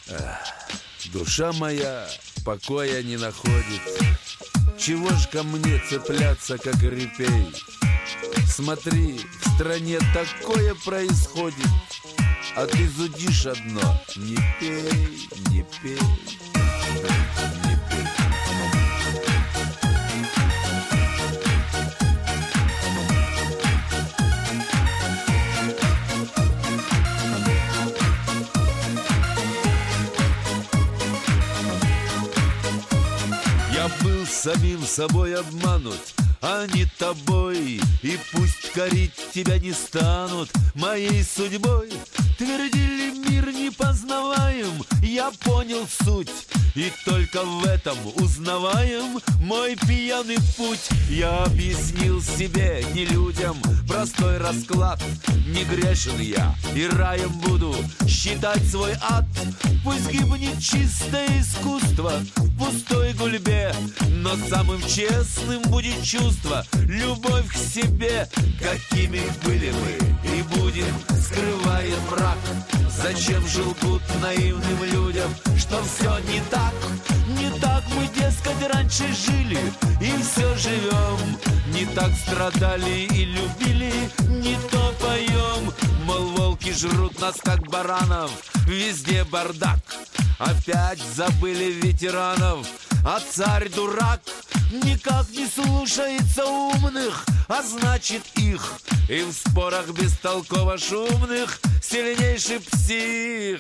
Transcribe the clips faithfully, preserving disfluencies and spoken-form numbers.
Душа моя покоя не находит. Чего ж ко мне цепляться, как репей? Смотри, в стране такое происходит, а ты зудишь одно: не пей, не пей, не пей. Я был самим собой обманут, а не тобой, и пусть корить тебя не станут моей судьбой. Твердили, мир непознаваем, я понял суть, и только в этом узнаваем мой пьяный путь. Я объяснил себе, не людям, простой расклад: не грешен я, и раем буду считать свой ад. Пусть гибнет чистое искусство в пустой гульбе, но самым честным будет чувство, любовь к себе. Какими были мы и будем, скрывает мрак. Зачем же лгут наивным людям, что все не так? Не так мы, дескать, раньше жили, и все живем. Не так страдали и любили, не то поем. Мол, волки жрут нас, как баранов, везде бардак. Опять забыли ветеранов, а царь дурак никак не слушается умных, а значит их. И в спорах бестолково шумных сильнейший псих.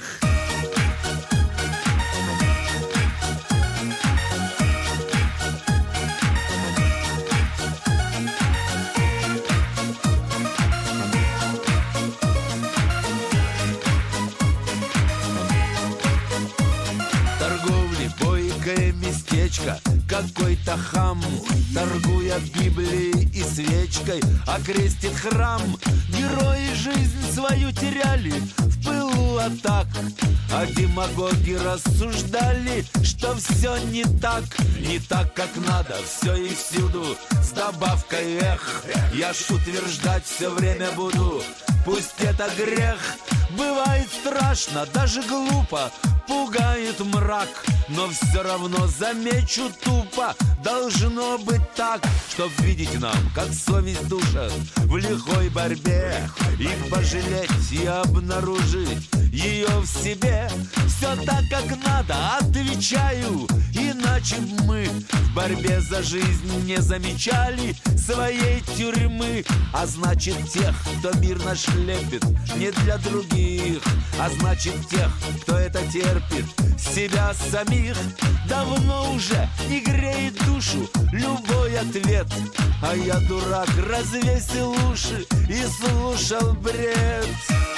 Торговли, бойкое местечко, какой-то хам, торгуя Библией и свечкой, окрестит храм. Герои жизнь свою теряли в пылу атак, а демагоги рассуждали, что все не так. Не так, как надо, все и всюду с добавкой эх. Я ж утверждать все время буду, пусть это грех. Бывает страшно, даже глупо, пугает мрак, но все равно замечу тупо: должно быть так, чтоб видеть нам, как совесть душит в лихой борьбе, и пожалеть, и обнаружить ее в себе. Все так, как надо, отвечаю, иначе б мы в борьбе за жизнь не замечали своей тюрьмы. А значит, тех, кто мир наш лепит, не для других, а значит, тех, кто это терпит, себя самих, давно уже не греет душу любой ответ. А я, дурак, развесил уши и слушал бред.